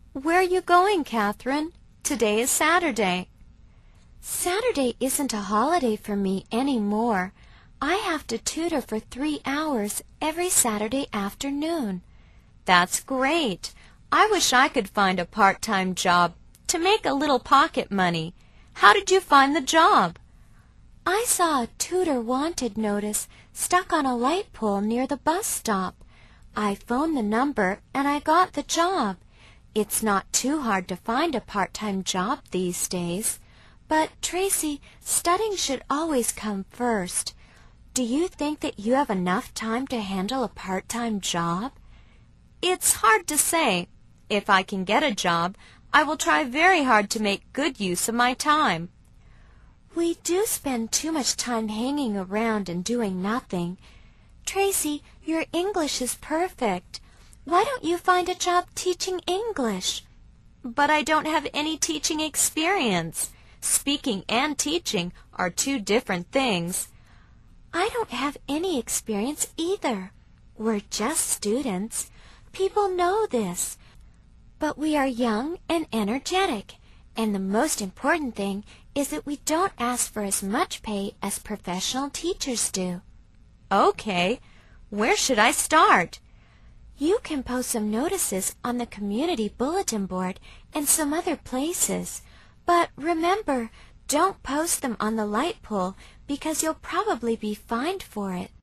Where are you going, Catherine? Today is Saturday. Saturday isn't a holiday for me anymore. I have to tutor for 3 hours every Saturday afternoon. That's great. I wish I could find a part-time job to make a little pocket money. How did you find the job? I saw a tutor wanted notice stuck on a light pole near the bus stop. I phoned the number and I got the job. It's not too hard to find a part-time job these days. But, Tracy, studying should always come first. Do you think that you have enough time to handle a part-time job? It's hard to say. If I can get a job, I will try very hard to make good use of my time. We do spend too much time hanging around and doing nothing. Tracy, your English is perfect. Why don't you find a job teaching English? But I don't have any teaching experience. Speaking and teaching are two different things. I don't have any experience either. We're just students. People know this. But we are young and energetic, and the most important thing is that we don't ask for as much pay as professional teachers do. Okay. Where should I start? You can post some notices on the community bulletin board and some other places. But remember, don't post them on the light pole because you'll probably be fined for it.